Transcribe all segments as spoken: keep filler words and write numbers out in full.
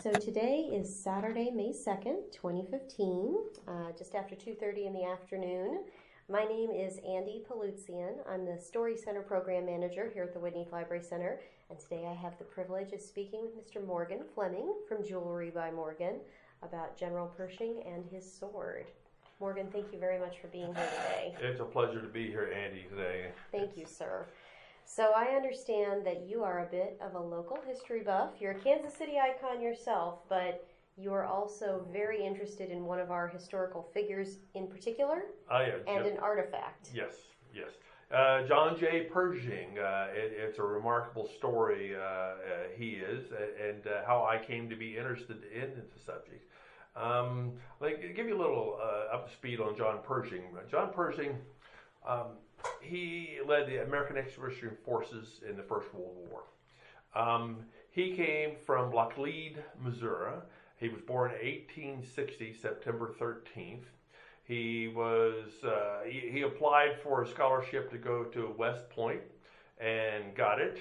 So today is Saturday, May second, twenty fifteen, uh, just after two thirty in the afternoon. My name is Andy Palutzian. I'm the Story Center Program Manager here at the Whitney Library Center, and today I have the privilege of speaking with Mister Morgan Fleming from Jewelry by Morgan about General Pershing and his sword. Morgan, thank you very much for being here today. It's a pleasure to be here, Andy, today. Thank you, sir. So I understand that you are a bit of a local history buff. You're a Kansas City icon yourself, but you are also very interested in one of our historical figures in particular, I am. and an artifact. Yes, yes. Uh, John J. Pershing, uh, it, it's a remarkable story, uh, uh, he is, and uh, how I came to be interested in the subject. Um, like, give you a little uh, up to speed on John Pershing. John Pershing, um, he led the American Expeditionary Forces in the First World War. Um, he came from Laclede, Missouri. He was born in eighteen sixty, September thirteenth. He was uh, he, he applied for a scholarship to go to West Point and got it,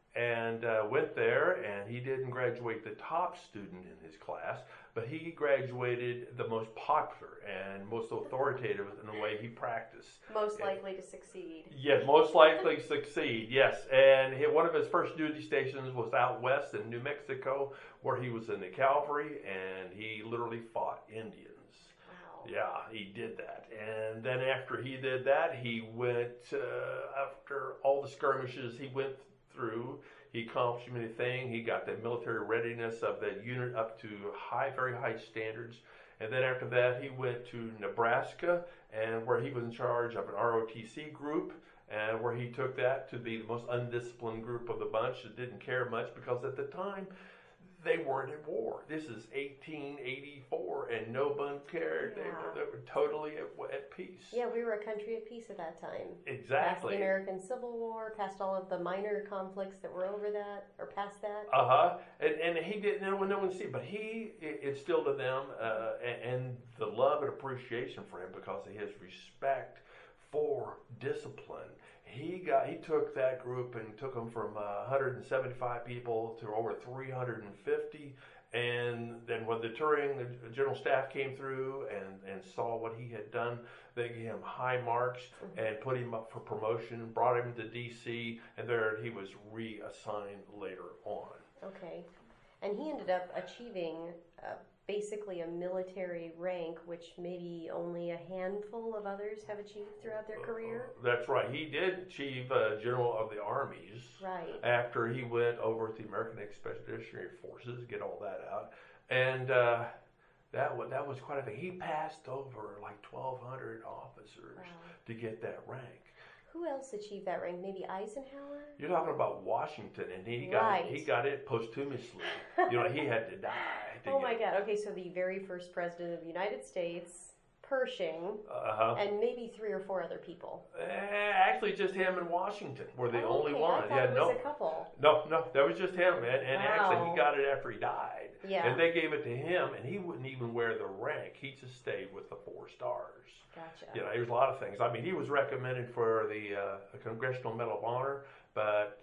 and uh, went there, and he didn't graduate the top student in his class, but he graduated the most popular and most authoritative in the way he practiced. Most likely to succeed. Yes, most likely to succeed, yes. And he, one of his first duty stations was out west in New Mexico, where he was in the cavalry, and he literally fought Indians. Wow. Yeah, he did that. And then after he did that, he went, uh, after all the skirmishes he went through, he accomplished many things. He got the military readiness of the unit up to high, very high standards. And then after that, he went to Nebraska, and where he was in charge of an R O T C group, and where he took that to be the most undisciplined group of the bunch that didn't care much, because at the time, they weren't at war. This is eighteen eighty-four, and no one cared. Yeah. They, were, they were totally at, at peace. Yeah, we were a country at peace at that time. Exactly. Past the American Civil War, past all of the minor conflicts that were over that, or past that. Uh-huh. And and he didn't, no one, no one see, but he instilled in them uh, and, and the love and appreciation for him because of his respect for discipline. He got he took that group and took them from uh, one hundred seventy-five people to over three hundred fifty. And then when the touring the general staff came through and, and saw what he had done, they gave him high marks and put him up for promotion, brought him to D C, and there he was reassigned later on. Okay. And he ended up achieving uh, basically a military rank, which maybe only a handful of others have achieved throughout their career. Uh, that's right. He did achieve uh, General of the Armies. Right. After he went over to the American Expeditionary Forces, get all that out. And uh, that, was, that was quite a thing. He passed over like twelve hundred officers Wow. to get that rank. Who else achieved that rank? Maybe Eisenhower? You're talking about Washington, and he got Right. it, he got it posthumously. You know, he had to die. To Oh get my it. God. Okay, so the very first president of the United States, Pershing, Uh-huh. and maybe three or four other people. Eh, actually, just him and Washington were the Oh, only okay. one. I thought Yeah, it no, was a couple. no, no, that was just him. And, and actually, Wow. he got it after he died. Yeah. And they gave it to him, and he wouldn't even wear the rank. He just stayed with the four stars. Gotcha. You know, there's a lot of things. I mean, he was recommended for the uh, Congressional Medal of Honor, but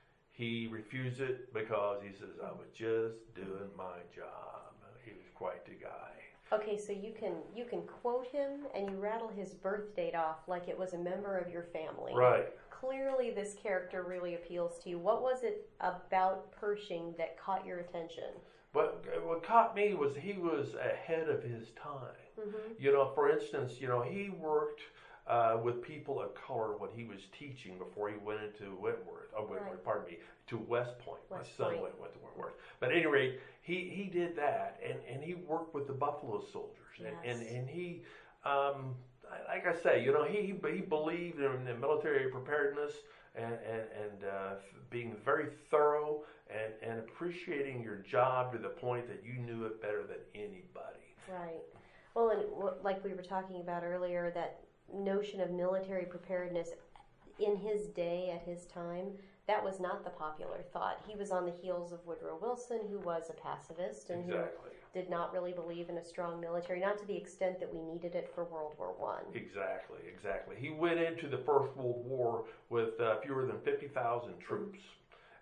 he refused it because he says, I was just doing my job. He was quite the guy. Okay, so you can you can quote him and you rattle his birth date off like it was a member of your family. Right. Clearly, this character really appeals to you. What was it about Pershing that caught your attention? But what caught me was he was ahead of his time. Mm-hmm. You know, for instance, you know, he worked uh, with people of color when he was teaching before he went into Wentworth. Oh, Wentworth, Right. pardon me, to West Point. West My son Point. went, went to Wentworth. But at any rate, he, he did that, and, and he worked with the Buffalo Soldiers. And, Yes. and, and he, um, like I say, you know, he, he believed in, in military preparedness and, and, and uh, being very thorough and, and appreciating your job to the point that you knew it better than anybody. Right. Well, and w- like we were talking about earlier, that notion of military preparedness in his day, at his time, that was not the popular thought. He was on the heels of Woodrow Wilson, who was a pacifist and Exactly. who did not really believe in a strong military, not to the extent that we needed it for World War One. Exactly, exactly. He went into the First World War with uh, fewer than fifty thousand troops.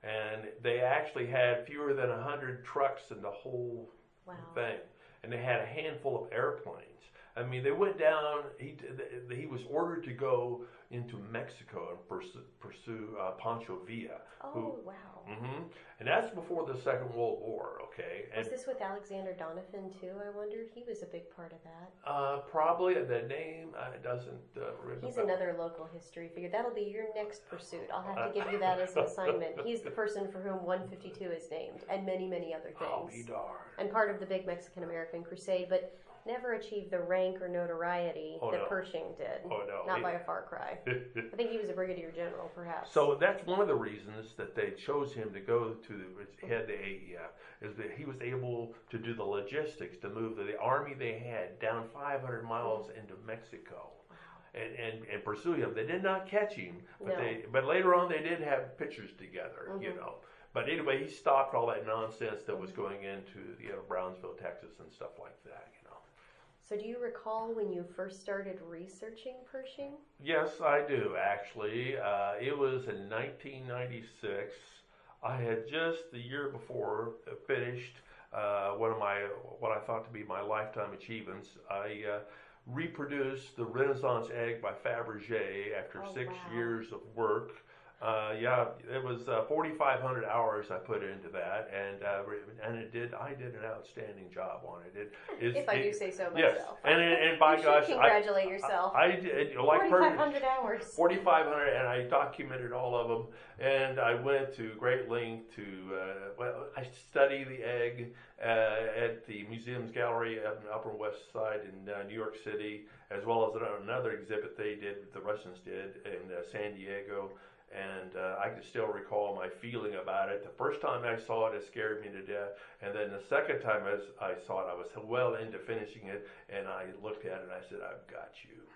and they actually had fewer than a hundred trucks in the whole Wow. thing, and they had a handful of airplanes. I mean, they went down. He he was ordered to go into Mexico and pursue, pursue uh, Pancho Villa. Oh, who, wow. hmm And that's before the Second World War. Okay, and Was this with Alexander Donovan too? I wondered. He was a big part of that. uh, probably the name uh, doesn't uh, ring a He's bell. another local history figure. That'll be your next pursuit. I'll have to give you that as an assignment. He's the person for whom one fifty-two is named, and many, many other I'll things. be darned. And part of the big Mexican-American Crusade, but never achieved the rank or notoriety Oh, that no. Pershing did. Oh no! Not It- by a far cry. I think he was a brigadier general, perhaps. So that's one of the reasons that they chose him to go to the head the A E F, is that he was able to do the logistics to move the, the army they had down five hundred miles into Mexico, and, and and pursue him. They did not catch him, but No. they but later on they did have pictures together, you Mhm. know. But anyway, he stopped all that nonsense that was going into you know Brownsville, Texas, and stuff like that, you know. So do you recall when you first started researching Pershing? Yes, I do actually. Uh, it was in nineteen ninety-six. I had just the year before finished uh, one of my what I thought to be my lifetime achievements. I uh, reproduced the Renaissance egg by Fabergé after Oh, six wow. years of work. Uh, yeah, it was uh, forty-five hundred hours I put into that, and uh, and it did. I did an outstanding job on it. It is. If I it, do say so yes, myself. and and by you gosh, should I, congratulate yourself. I, I did like forty-five hundred hours. forty-five hundred, and I documented all of them. And I went to great length to, uh, well, I study the egg uh, at the Museums Gallery up in the Upper West Side in uh, New York City, as well as another exhibit they did, the Russians did, in uh, San Diego. And uh, I can still recall my feeling about it. The first time I saw it, it scared me to death. And then the second time as I saw it, I was well into finishing it, and I looked at it and I said, I've got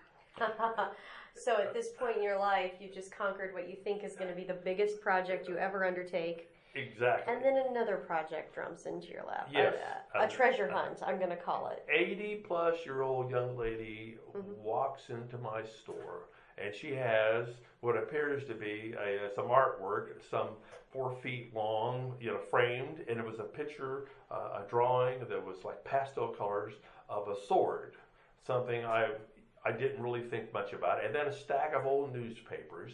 you. So at this point in your life, you've just conquered what you think is going to be the biggest project you ever undertake. Exactly. And then another project drums into your lap. Yes. A, a Um, treasure hunt, I'm going to call it. eighty plus year old young lady Mhm. walks into my store, and she has what appears to be a, some artwork, some four feet long, you know, framed, and it was a picture, uh, a drawing that was like pastel colors of a sword, something I I didn't really think much about, and then a stack of old newspapers.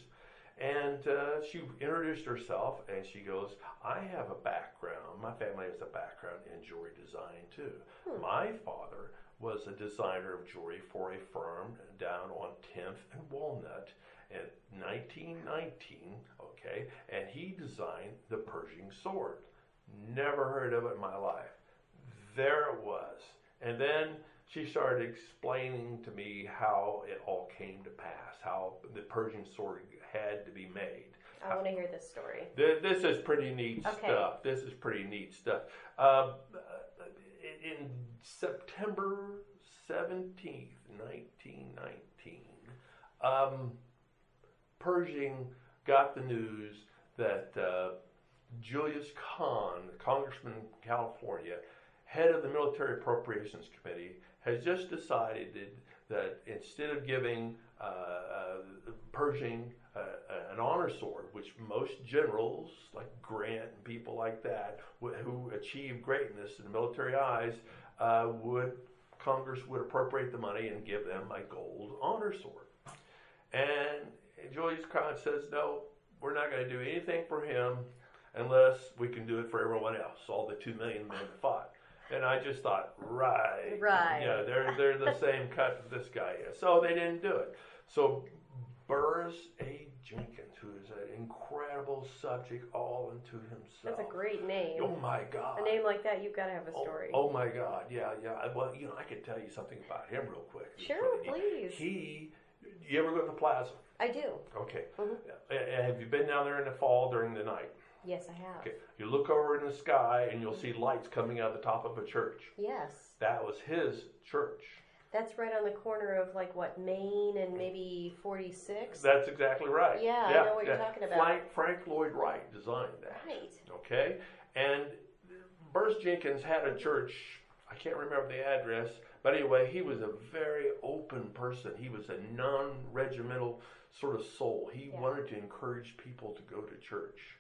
And uh, she introduced herself, and she goes, I have a background. My family has a background in jewelry design, too. Hmm. My father was a designer of jewelry for a firm down on tenth and Walnut in nineteen nineteen, okay, and he designed the Pershing sword. Never heard of it in my life. There it was. And then she started explaining to me how it all came to pass, how the Pershing sword had to be made. I want to hear this story. Th- This is pretty neat Okay. stuff. This is pretty neat stuff. Uh, in September seventeenth, nineteen nineteen, um, Pershing got the news that uh, Julius Kahn, Congressman from California, head of the Military Appropriations Committee, has just decided that instead of giving uh, uh, Pershing uh, an honor sword, which most generals like Grant and people like that wh- who achieve greatness in military eyes uh, would Congress would appropriate the money and give them a gold honor sword. And Julius Kahn says, no, we're not going to do anything for him unless we can do it for everyone else, all the two million men that fought. And I just thought, right, Right. yeah, they're they're the same cut that this guy is. So they didn't do it. So Burris A. Jenkins, who is an incredible subject all unto himself. That's a great name. Oh my God. A name like that, you've got to have a Oh, story. oh my God, yeah, yeah. I- Well, you know, I could tell you something about him real quick. It's Sure, really neat. please. He, you ever go to the plaza? I do. Okay. Mhm. Uh, Have you been down there in the fall during the night? Yes, I have. Okay. You look over in the sky and you'll see lights coming out of the top of a church. Yes. That was his church. That's right on the corner of like what, Maine and maybe forty-six? That's exactly right. Yeah, I know what you're talking about. Frank, Frank Lloyd Wright designed that. Right. Okay. And Burris Jenkins had a church. I can't remember the address, but anyway, he was a very open person. He was a non-regimental sort of soul. He Yeah. wanted to encourage people to go to church.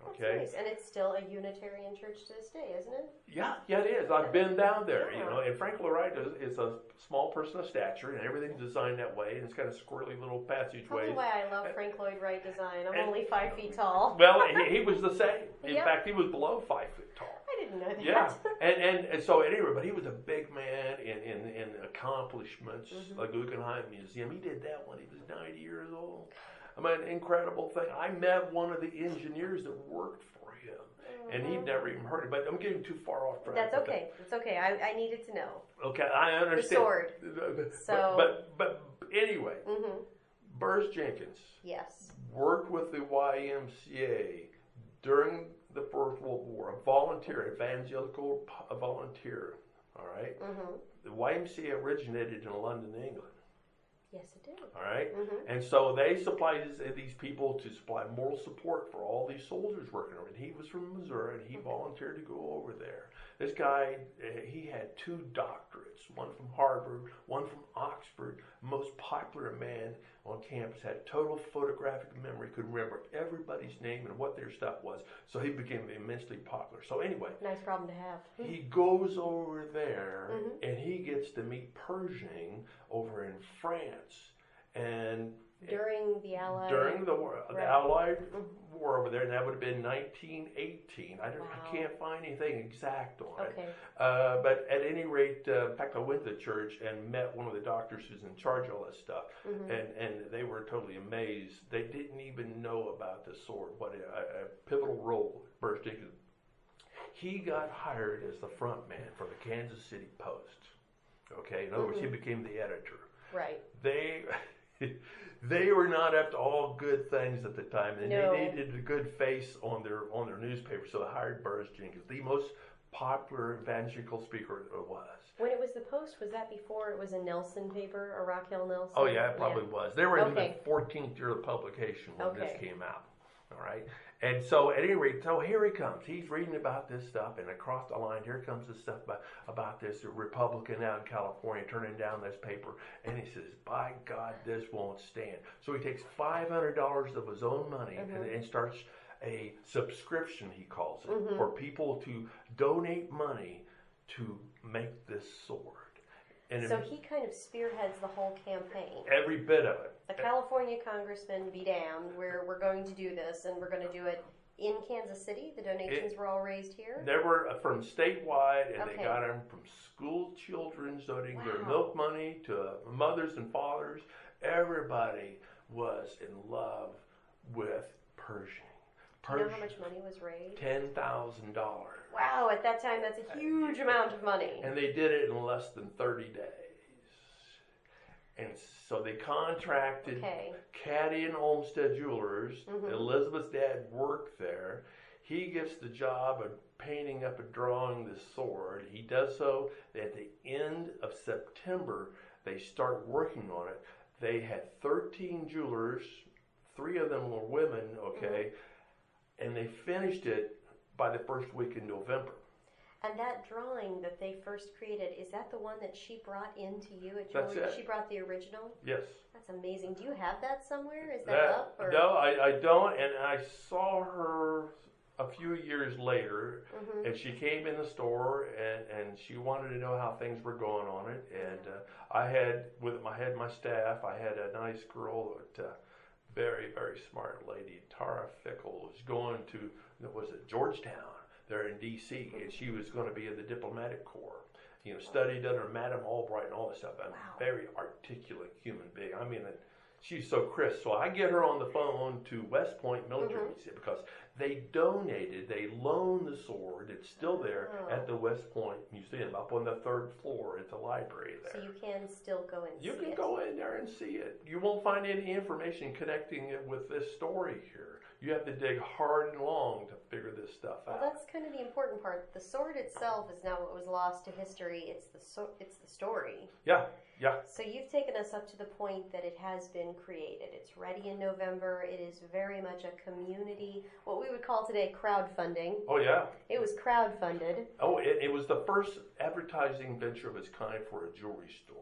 Okay. That's nice. And it's still a Unitarian church to this day, isn't it? Yeah, yeah, it is. I've been down there, Yeah. you know. And Frank Lloyd is, is a small person of stature, and everything's designed that way, and it's got a squirrely little Probably passageways. why I love Frank Lloyd Wright design. I'm And- only five feet tall. Well, he, he was the same. In Yep. fact, he was below five foot tall. I didn't know that. Yeah, and, and and so anyway, but he was a big man in in, in accomplishments, Mhm. like Guggenheim Museum. He did that when he was ninety years old. I mean, incredible thing. I met one of the engineers that worked for him, and he'd never even heard it. But I'm getting too far off track. That's with okay. It's okay. I, I needed to know. that. Okay, I understand. The sword. But, So- but, but but anyway, Mm-hmm. Burrs Jenkins Yes. worked with the Y M C A during the First World War, a volunteer, evangelical p- volunteer. All right, Mm-hmm. the Y M C A originated in London, England. Yes, it did. All right, Mm-hmm. and so they supplied these, these people to supply moral support for all these soldiers working over. And he was from Missouri, and he volunteered to go over there. This guy, uh, he had two doctorates, one from Harvard, one from Oxford. Most popular man on campus, had total photographic memory, could remember everybody's name and what their stuff was. So he became immensely popular. So anyway, Nice problem to have. he goes over there Mhm. and he gets to meet Pershing over in France. And During the Allied. during the war, the Right. Allied Mhm. war over there, and that would have been nineteen eighteen. I, don't, Wow. I can't find anything exact on it. Okay. Uh, but at any rate, uh, in fact, I went to the church and met one of the doctors who's in charge of all that stuff, Mm-hmm. and, and they were totally amazed. They didn't even know about the sword, what a, a pivotal role Burrs Jenkins. He got hired as the front man for the Kansas City Post. Okay, in other words, he Mhm. became the editor. Right. They they were not up to all good things at the time, and No. they needed a good face on their on their newspaper, so they hired Burrs Jenkins, the most popular evangelical speaker it was. When it was the Post, was that before it was a Nelson paper, a Raquel Nelson? Oh yeah, it probably was. They were in Okay. the fourteenth year of publication when this Okay. came out. All right, and so at any rate, so here he comes. He's reading about this stuff, and across the line, here comes the stuff about, about this Republican out in California turning down this paper, and he says, "By God, this won't stand." So he takes five hundred dollars of his own money and, Mhm. and starts a subscription, he calls it, Mhm. for people to donate money to make this sword. And So he kind of spearheads the whole campaign. every bit of it. A California congressman be damned, where we're going to do this, and we're going to do it in Kansas City. The donations It- were all raised here. They were uh, from statewide, and Okay. they got them from school children donating their Wow. milk money to uh, mothers and fathers. Everybody was in love with Pershing. Do you know how Pershing, much money was raised? ten thousand dollars. Wow, at that time, that's a huge amount of money. And they did it in less than thirty days. And so they contracted Okay. Caddy and Olmsted Jewelers. Mhm. Elizabeth's dad worked there. He gets the job of painting up and drawing the sword. He does so at the end of September. They start working on it. They had thirteen jewelers. Three of them were women, okay? And they finished it by the first week in November. And that drawing that they first created, is that the one that she brought into you at That's Jewelry? it. She brought the original? Yes. That's amazing. Do you have that somewhere? Is that, up? Or? No, I, I don't. And I saw her a few years later, Mhm. and she came in the store, and, and she wanted to know how things were going on it. And uh, I had with my had my staff. I had a nice girl, that, uh, very very smart lady, Tara Fickle, was going to was it Georgetown there in D C, and she was going to be in the diplomatic corps. You know, studied under Madame Albright and all this stuff. A Wow. very articulate human being. I mean, she's so crisp. So I get her on the phone to West Point Military Mhm. Museum because they donated, they loaned the sword. It's still there Oh. at the West Point Museum, up on the third floor at the library there. So you can still go and You see can it. go in there and see it. You won't find any information connecting it with this story here. You have to dig hard and long to figure this stuff Well, out. that's kind of the important part. The sword itself is not what was lost to history. It's the so- it's the story. Yeah, yeah. So you've taken us up to the point that it has been created. It's ready in November. It is very much a community, what we would call today crowdfunding. Oh, yeah. It was crowdfunded. Oh, it, it was the first advertising venture of its kind for a jewelry store. Wow.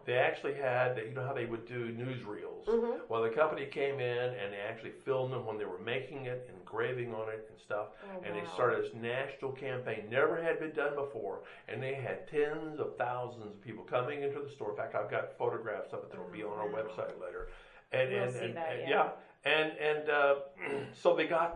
they actually had, you know how they would do newsreels? Mm-hmm. Well, the company came in and they actually filmed them when they were making it, engraving on it and stuff. Oh, and wow. they started this national campaign, never had been done before. And they had tens of thousands of people coming into the store. In fact, I've got photographs of it that will be on our wow. website later. And, We'll and, see and, that, and yeah. yeah. And, and uh, so they got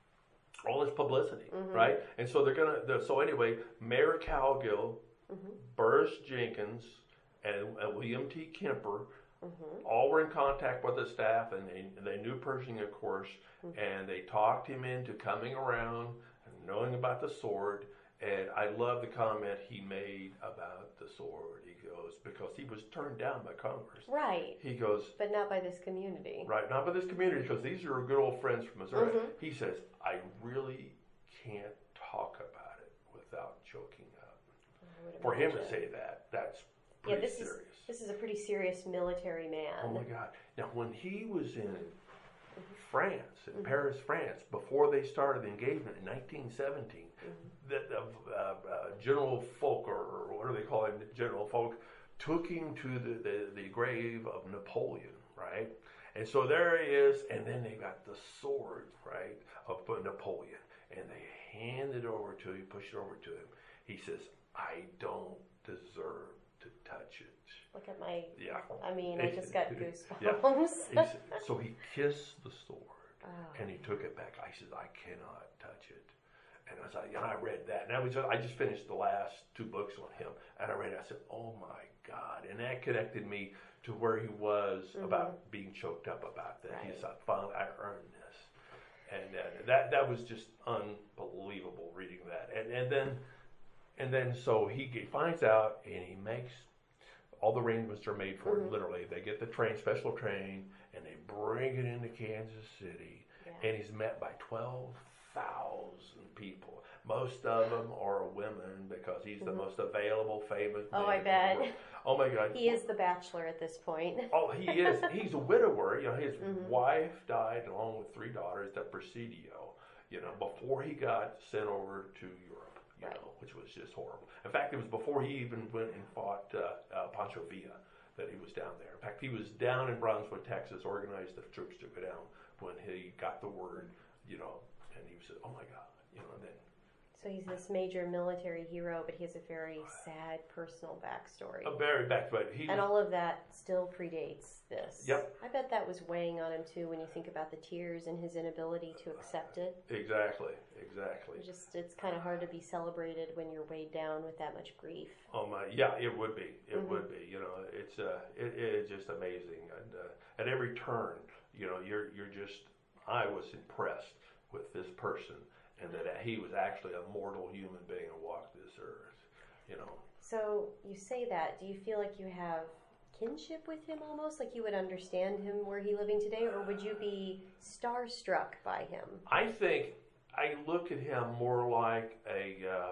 all this publicity, mm-hmm. right? And so they're going to, so anyway, Mayor Cowgill, mm-hmm. Burris Jenkins, and, and William T. Kemper, mm-hmm. all were in contact with the staff, and they, and they knew Pershing, of course, mm-hmm. and they talked him into coming around and knowing about the sword. And I love the comment he made about the sword. He goes, because he was turned down by Congress. Right. He goes, but not by this community. Right, not by this community, because these are good old friends from Missouri. Mm-hmm. He says, I really can't talk about it without choking up. For him to say that, that's pretty yeah, this serious. Is, this is a pretty serious military man. Oh my God. Now, when he was in mm-hmm. France, in mm-hmm. Paris, France, before they started the engagement in nineteen seventeen, mm-hmm. the, the uh, uh, General Folk, or, or what do they call him, General Folk, took him to the, the, the grave of Napoleon, right? And so there he is, and then they got the sword, right, of Napoleon, and they hand it over to him, push it over to him. He says, I don't deserve to touch it. Look at my, yeah. I mean, I just got goosebumps. Yeah. Said, so he kissed the sword, oh. and he took it back. I said, I cannot touch it. And I was like, and I read that, and I was just, I just finished the last two books on him, and I read it. I said, oh my God, and that connected me to where he was mm-hmm. about being choked up about that. Right. He said, finally, I earned this, and uh, that that was just unbelievable reading that, and and then and then so he finds out, and he makes all the arrangements are made for mm-hmm. it. Literally, they get the train, special train, and they bring it into Kansas City, yeah. and he's met by twelve thousand people. Most of them are women because he's mm-hmm. the most available, famous man. Oh, I bet. Oh my God. He is the bachelor at this point. Oh, he is. He's a widower. You know, his mm-hmm. wife died along with three daughters at Presidio, you know, before he got sent over to Europe, you right. know, which was just horrible. In fact, it was before he even went and fought uh, uh, Pancho Villa that he was down there. In fact, he was down in Brunswick, Texas, organized the troops to go down when he got the word, you know, and he said, oh my God, you know, and then. So he's this major military hero, but he has a very sad personal backstory. A very back, but he. And all of that still predates this. Yep. I bet that was weighing on him too when you think about the tears and his inability to accept it. Exactly, exactly. It's just, it's kind of hard to be celebrated when you're weighed down with that much grief. Oh my, yeah, it would be. It mm-hmm. would be. You know, it's uh, it, it's just amazing, and uh, at every turn, you know, you're you're just. I was impressed with this person. And that he was actually a mortal human being who walked this earth, you know. So you say that. Do you feel like you have kinship with him almost? Like you would understand him were he living today? Or would you be starstruck by him? I think I look at him more like a um,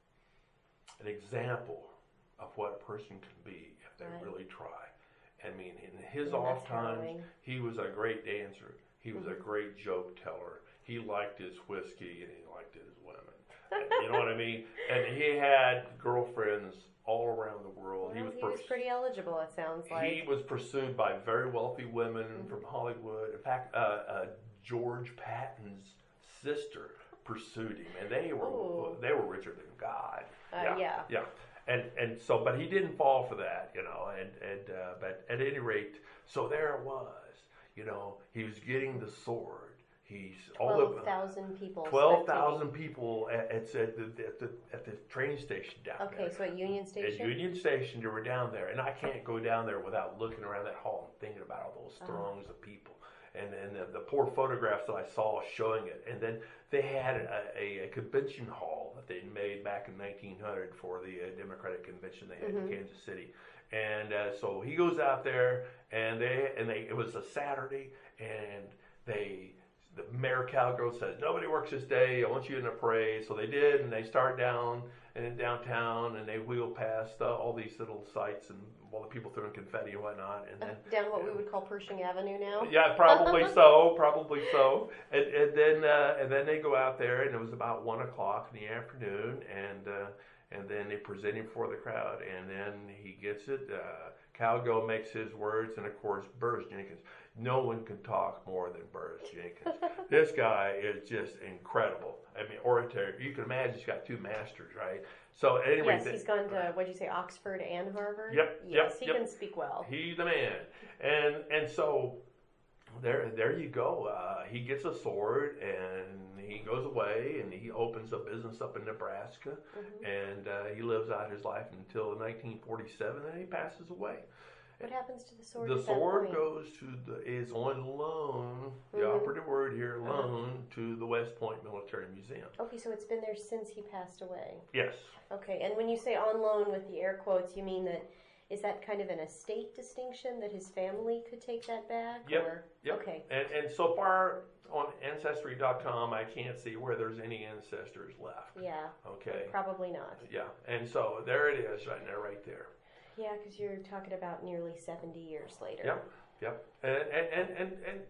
an example of what a person can be if they right. really try. I mean, in his and off times, harrowing. He was a great dancer. He was mm-hmm. a great joke teller. He liked his whiskey and he liked his women. And, you know what I mean? And he had girlfriends all around the world. Well, he was, he was pretty eligible, it sounds like. He was pursued by very wealthy women mm-hmm. from Hollywood. In fact, uh, uh, George Patton's sister pursued him, and they were Ooh. they were richer than God. Uh, yeah, yeah, yeah. And and so, but he didn't fall for that, you know. And and uh, but at any rate, so there it was. You know, he was getting the sword. He's twelve thousand people. Twelve thousand people at, at, at, the, at the at the train station down okay, there. Okay, so at Union Station. At Union Station, they were down there, and I can't go down there without looking around that hall and thinking about all those throngs oh. of people, and and the, the poor photographs that I saw showing it. And then they had a, a, a convention hall that they made back in nineteen hundred for the uh, Democratic convention they had mm-hmm. in Kansas City. And uh, so he goes out there, and they and they it was a Saturday, and they. The Mayor Cowgill says, nobody works this day, I want you in a parade. So they did, and they start down and in downtown, and they wheel past uh, all these little sites and all the people throwing confetti and whatnot. And then uh, down what we would call Pershing Avenue now? Yeah, probably so, probably so. And, and then uh, and then they go out there, and it was about one o'clock in the afternoon, and uh, and then they present him for the crowd, and then he gets it. Uh, Calgo makes his words, and of course, Burris Jenkins. No one can talk more than Burris Jenkins. This guy is just incredible. I mean, oratory. You can imagine he's got two masters, right? So anyway, yes, he's gone to, what did you say, Oxford and Harvard? Yep, yes, yep, he yep. can speak well. He's the man, and and so there there you go. Uh, he gets a sword, and he goes away, and he opens a business up in Nebraska, Mm-hmm. and uh, he lives out his life until nineteen forty-seven, and he passes away. What happens to the sword? The at that sword point? goes to the is on loan. The Mhm. operative word here, Uh-huh. loan to the West Point Military Museum. Okay, so it's been there since he passed away. Yes. Okay, and when you say on loan with the air quotes, you mean that is that kind of an estate distinction that his family could take that back? Yep, Or? yep. Okay. And and so far on ancestry dot com, I can't see where there's any ancestors left. Yeah. Okay. Probably not. Yeah. And so there it is, right there, right there. Yeah, because you're talking about nearly seventy years later. Yep. Yep. And and and and, and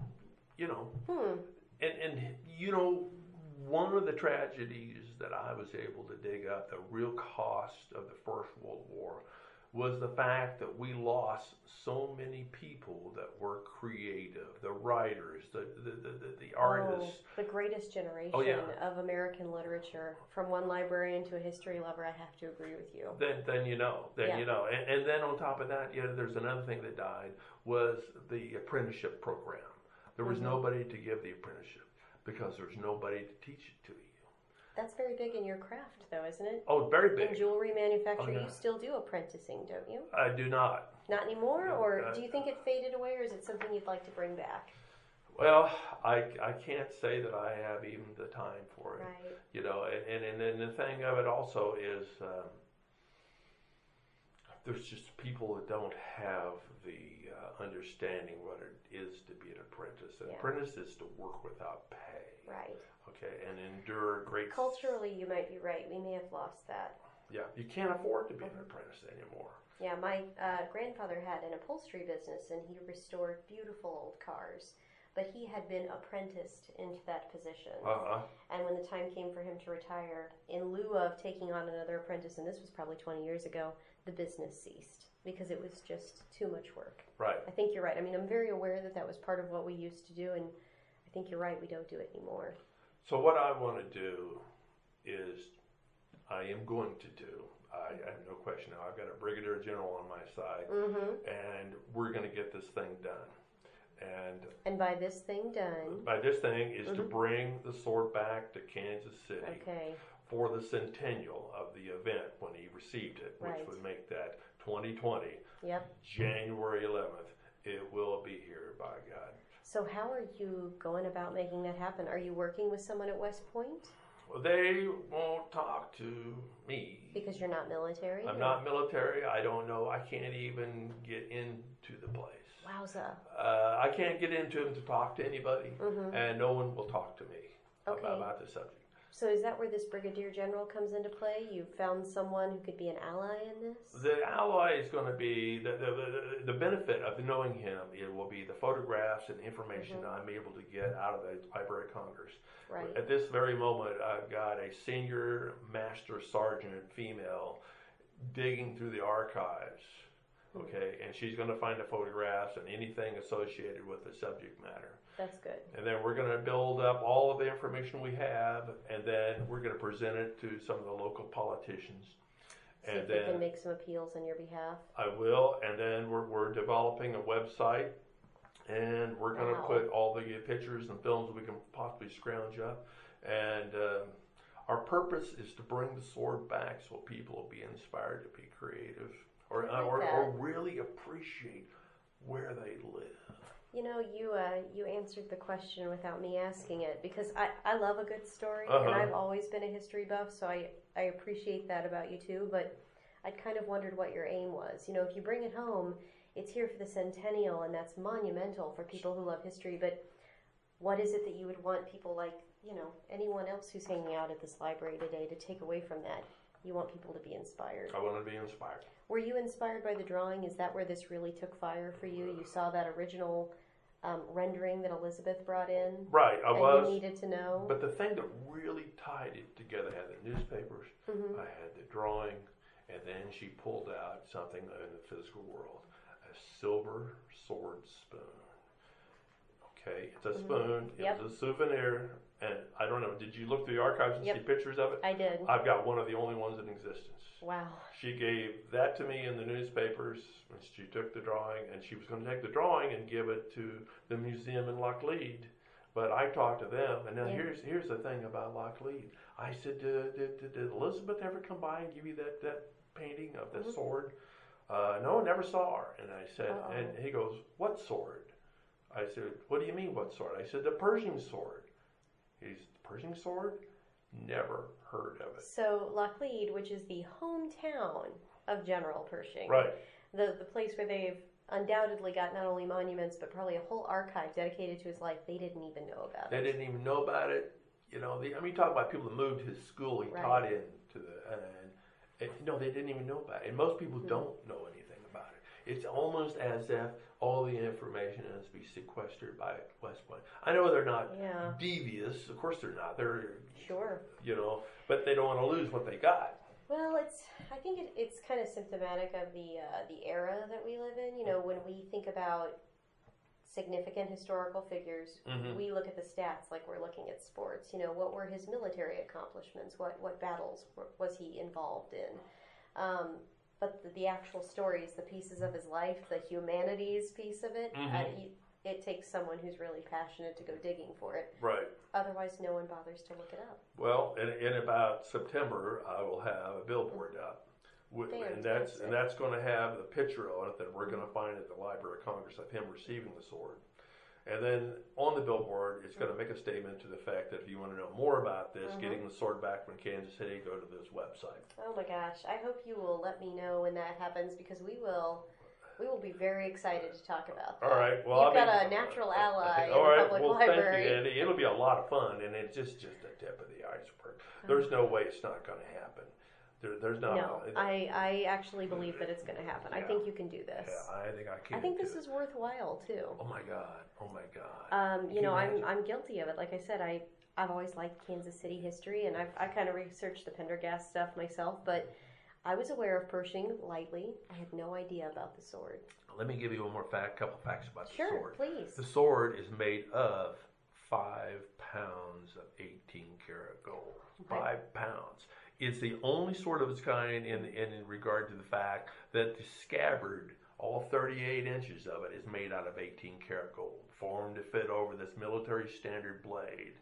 you know, Hmm. and and you know, one of the tragedies that I was able to dig up, the real cost of the First World War, was the fact that we lost so many people that were creative, the writers, the the, the, the, the artists. Oh, the greatest generation Oh, yeah. of American literature. From one librarian to a history lover, I have to agree with you. Then, then you know, then Yeah. you know, and, and then on top of that, yeah, there's another thing that died was the apprenticeship program. There was Mhm. nobody to give the apprenticeship because there's nobody to teach it to you. That's very big in your craft, though, isn't it? Oh, very In big. jewelry manufacture, Oh, yeah. you still do apprenticing, don't you? I do not. Not anymore, or Uh, do you think it faded away, or is it something you'd like to bring back? Well, I, I can't say that I have even the time for it. Right. You know, and and, and the thing of it also is um, there's just people that don't have the uh, understanding what it is to be an apprentice. An Yeah. apprentice is to work without pay. Right. Okay, and endure great. Culturally, you might be right. We may have lost that. Yeah, you can't afford to be an apprentice anymore. Yeah, my uh, grandfather had an upholstery business, and he restored beautiful old cars. But he had been apprenticed into that position. Uh huh. And when the time came for him to retire, in lieu of taking on another apprentice, and this was probably twenty years ago, the business ceased because it was just too much work. Right. I think you're right. I mean, I'm very aware that that was part of what we used to do, and I think you're right. We don't do it anymore. So what I want to do is, I am going to do. I, I have no question now. I've got a brigadier general on my side, Mm-hmm. and we're going to get this thing done. And And by this thing done, by this thing is to Mhm. bring the sword back to Kansas City okay, for the centennial of the event when he received it, which Right. would make that twenty twenty, yep. January eleventh. It will be here, by God. So how are you going about making that happen? Are you working with someone at West Point? Well, they won't talk to me. Because you're not military? I'm or- not military. I don't know. I can't even get into the place. Wowza. Uh, I can't get into them to talk to anybody, Mm-hmm. and no one will talk to me Okay. about, about the subject. So is that where this brigadier general comes into play? You found someone who could be an ally in this? The ally is going to be the, the, the, the benefit of knowing him. It will be the photographs and information Mhm. I'm able to get out of the Library of Congress. Right. At this very moment, I've got a senior master sergeant female digging through the archives. Okay, and she's going to find the photographs and anything associated with the subject matter. That's good. And then we're going to build up all of the information we have, and then we're going to present it to some of the local politicians. See And if they can then make some appeals on your behalf. I will, and then we're, we're developing a website, and we're going to Wow. put all the pictures and films we can possibly scrounge up. And uh, our purpose is to bring the sword back so people will be inspired to be creative or, I like or, that. or really appreciate where they live. You know, you uh, you answered the question without me asking it because I, I love a good story Uh-huh. and I've always been a history buff, so I, I appreciate that about you too, but I kind of wondered what your aim was. You know, if you bring it home, it's here for the centennial and that's monumental for people who love history, but what is it that you would want people like, you know, anyone else who's hanging out at this library today to take away from that? You want people to be inspired. I want to be inspired. Were you inspired by the drawing? Is that where this really took fire for you? You saw that original um, rendering that Elizabeth brought in. Right, I and was. you needed to know. But the thing that really tied it together, I had the newspapers, Mm-hmm. I had the drawing, and then she pulled out something in the physical world, a silver sword spoon. Okay, it's a Mhm. spoon. It Yep. was a souvenir, and I don't know. Did you look through the archives and Yep. see pictures of it? I did. I've got one of the only ones in existence. Wow. She gave that to me in the newspapers when she took the drawing, and she was going to take the drawing and give it to the museum in Lockleed. But I talked to them, and now Yeah. here's here's the thing about Lockleed. I said, did, did, did, did Elizabeth ever come by and give you that, that painting of the Mhm. sword? Uh, no, I never saw her. And I said, Uh-oh. and he goes, what sword? I said, what do you mean, what sword? I said, the Pershing sword. He's, the Pershing sword? Never heard of it. So Lockleed, which is the hometown of General Pershing, Right. the the place where they've undoubtedly got not only monuments but probably a whole archive dedicated to his life, they didn't even know about They it. didn't even know about it. You know, the, I mean, talk about people that moved his school. He Right. taught in to the, and, and no, they didn't even know about it. And most people Mhm. don't know anything about it. It's almost as if all the information has to be sequestered by West Point. I know they're not Yeah, devious. Of course, they're not. They're, sure. you know, but they don't want to lose what they got. Well, it's. I think it, it's kind of symptomatic of the uh, the era that we live in. You know, when we think about significant historical figures, Mhm. we look at the stats like we're looking at sports. You know, what were his military accomplishments? What what battles were, was he involved in? Um, but the, the actual stories, the pieces of his life, the humanities piece of it, Mhm. uh, you, it takes someone who's really passionate to go digging for it. Right. Otherwise, no one bothers to look it up. Well, in, in about September, I will have a billboard up, Wi- and that's Fantastic. and that's going to have the picture on it that we're going to find at the Library of Congress of him receiving the sword. And then on the billboard, it's going to make a statement to the fact that if you want to know more about this, Mhm. getting the sword back from Kansas City, go to this website. Oh my gosh! I hope you will let me know when that happens because we will. We will be very excited to talk about that. All right. Well, You've I'll got be- a natural ally All in right. the public Well, library. thank you, Andy. It'll be a lot of fun, and it's just just the tip of the iceberg. There's no way it's not going to happen. There, there's not. No, I, I actually believe that it's going to happen. I Yeah. think you can do this. Yeah, I think I can. I think this too. is worthwhile too. Oh my God! Oh my God! Um, you Can know, you I'm imagine? I'm guilty of it. Like I said, I I've always liked Kansas City history, and I've I kind of researched the Pendergast stuff myself, but I was aware of Pershing lightly. I had no idea about the sword. Let me give you one more fact, couple facts about Sure, the sword. please. The sword is made of five pounds of eighteen karat gold. Okay. Five pounds. It's the only sword of its kind in, in in regard to the fact that the scabbard, all thirty-eight inches of it, is made out of eighteen karat gold, formed to fit over this military standard blade.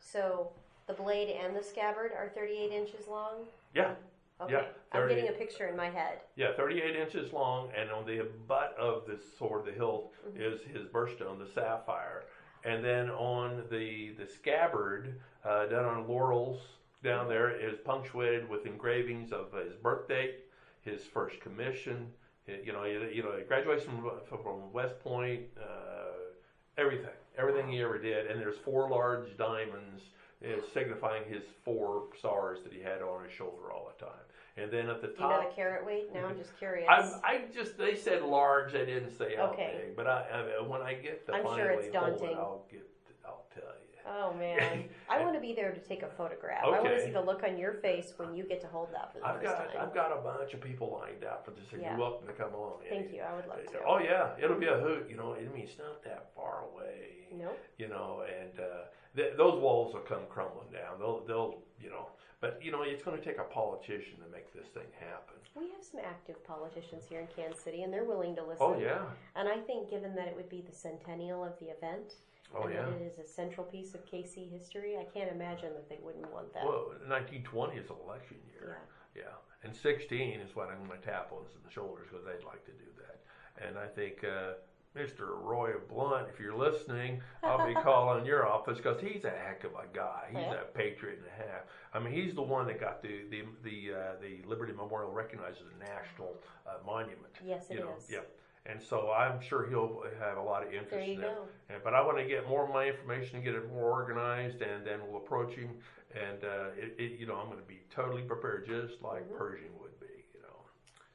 So the blade and the scabbard are thirty-eight inches long. Yeah, Okay, Yeah, I'm thirty. getting a picture in my head. yeah, thirty-eight inches long, and on the butt of this sword, the hilt, Mhm. is his birthstone, the sapphire. And then on the the scabbard, uh, down on laurels, down there is punctuated with engravings of his birth date, his first commission, hi- you know, you, you know, graduation from, from West Point, uh, everything, everything he ever did. And there's four large diamonds uh, signifying his four stars that he had on his shoulder all the time. And then at the Do you know top, the carat weight? Now I'm just curious. I, I just they said large. They didn't say how Okay. big. But I, I when I get to I'm finally sure it's hold it, daunting. I'll get. I'll tell you. Oh man, I want to be there to take a photograph. I want to Okay. see the look on your face when you get to hold that for the I've first got time. I've got a bunch of people lined up for this. So Yeah. You're welcome to come along. Thank Andy. you. I would love to. Oh yeah, it'll be a hoot. You know, I mean, it's not that far away. Nope. You know, and uh, th- those walls will come crumbling down. They'll they'll you know, but you know, it's going to take a politician to make this thing happen. We have some active politicians here in Kansas City, and they're willing to listen. Oh yeah. And I think, given that it would be the centennial of the event, Oh and yeah. that it is a central piece of K C history, I can't imagine that they wouldn't want that. Well, nineteen twenty is election year. Yeah. Yeah, and sixteen is what I'm going to tap on the shoulders because they'd like to do that. And I think uh, Mister Roy Blunt, if you're listening, I'll be calling your office because he's a heck of a guy. He's Yeah. a patriot and a half. I mean, he's the one that got the the the, uh, the Liberty Memorial recognized as a national uh, monument. Yes, it you know, is. yeah. And so I'm sure he'll have a lot of interest There you in it. go. And, but I want to get more of my information and get it more organized, and then we'll approach him. And uh, it, it, you know, I'm going to be totally prepared, just like Mhm. Pershing would be. You know.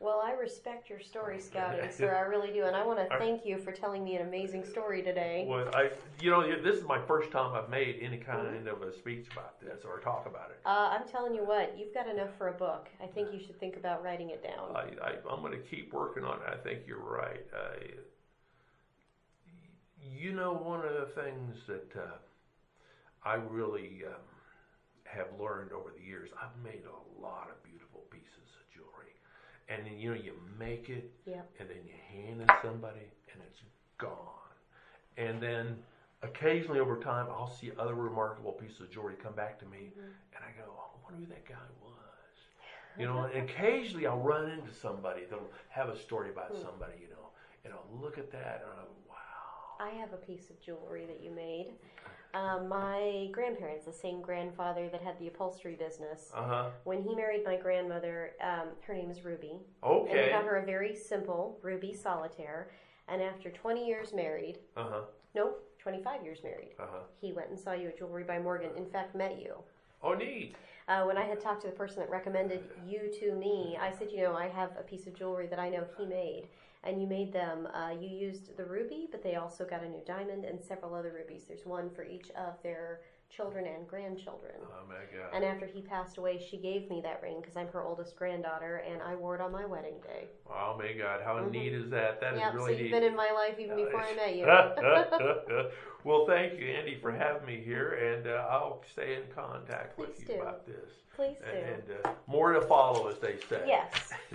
Well, I respect your story scouting, sir. I really do, and I want to thank you for telling me an amazing story today. Well, I, you know, this is my first time I've made any kind of a speech about this or talk about it. Uh, I'm telling you what, you've got enough for a book. I think you should think about writing it down. I, I, I'm going to keep working on it. I think you're right. I, you know, one of the things that uh, I really um, have learned over the years, I've made a lot of beautiful pieces of jewelry. And then, you know, you make it, yep. and then you hand it to somebody, and it's gone. And then occasionally over time, I'll see other remarkable pieces of jewelry come back to me, mm-hmm. and I go, oh, I wonder who that guy was. You know, and occasionally I'll run into somebody that'll have a story about mm-hmm. somebody, you know, and I'll look at that, and I'll go, wow. I have a piece of jewelry that you made. Um, my grandparents, the same grandfather that had the upholstery business, uh-huh. when he married my grandmother, um, her name is Ruby. Okay. And he got her a very simple ruby solitaire. And after twenty years married, uh-huh. no, twenty-five years married, uh-huh. he went and saw you at Jewelry by Morgan. In fact, met you. Oh, neat. Uh, when I had talked to the person that recommended you to me, I said, you know, I have a piece of jewelry that I know he made. And you made them, uh, you used the ruby, but they also got a new diamond and several other rubies. There's one for each of their children and grandchildren. Oh, my God. And after he passed away, she gave me that ring because I'm her oldest granddaughter, and I wore it on my wedding day. Oh, my God. How mm-hmm. neat is that? That yep, is really so you've neat. been in my life even before I met you. Well, thank you, Andy, for having me here, and uh, I'll stay in contact Please with you do. about this. Please do. And, and uh, more to follow, as they say. Yes.